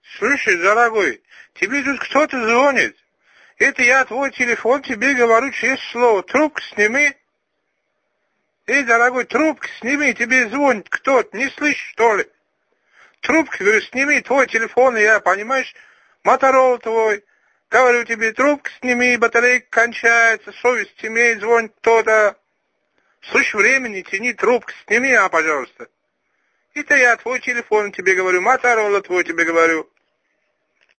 Слушай, дорогой, тебе тут кто-то звонит. Это я твой телефон тебе говорю честное слово. Трубку сними. Эй, дорогой, трубку сними, тебе звонит кто-то. Не слышишь, что ли? Трубку, говорю, сними твой телефон, я, понимаешь, Моторола твой. Говорю тебе, трубку сними, батарейка кончается, совесть имей, звонит кто-то. Слышь, времени тяни, трубку сними, пожалуйста. Это я твой телефон тебе говорю, Моторола твой тебе говорю.